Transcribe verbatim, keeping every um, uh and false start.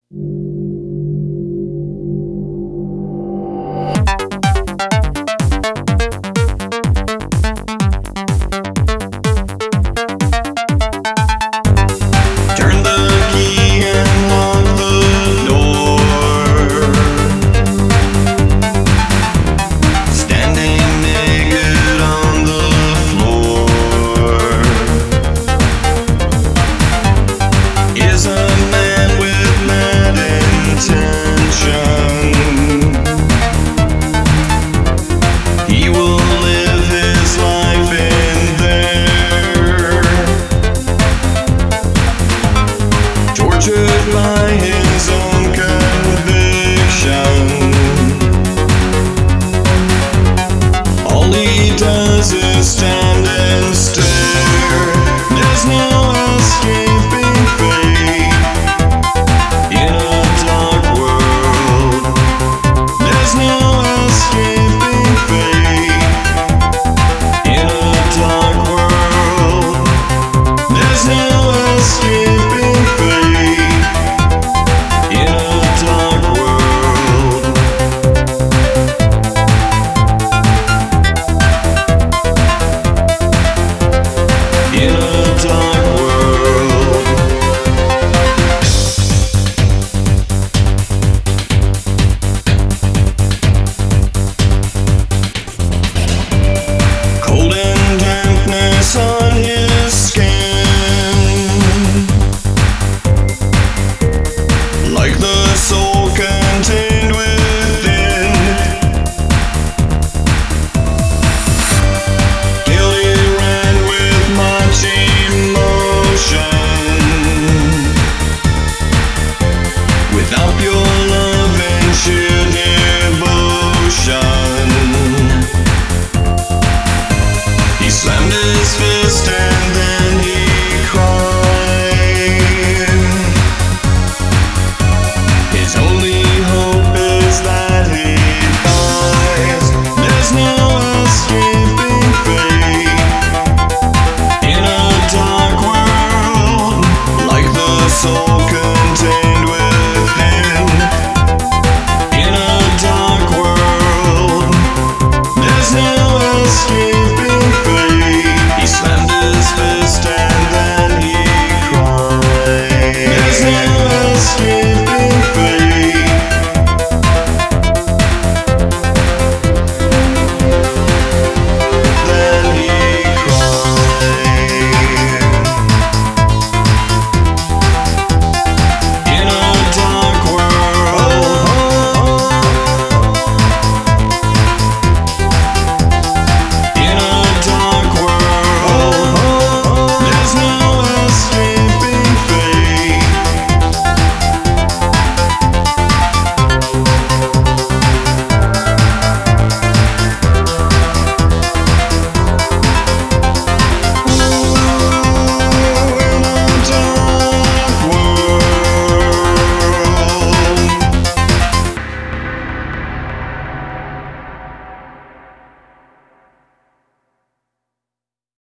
By his own conviction, all he does is stand and stare. There's no escaping fate in a dark world. There's no escaping fate in a dark world. There's no escaping fate. On his skin, like the soul contained within. Gilly ran with much emotion. Without pure love and sheer devotion, he slammed his fist and then he cried. His only hope is that he dies. There's no escaping fate in a dark world, like the soul contained within. In a dark world, there's no escaping fate. He slammed his fist and then he cried. There's no escape.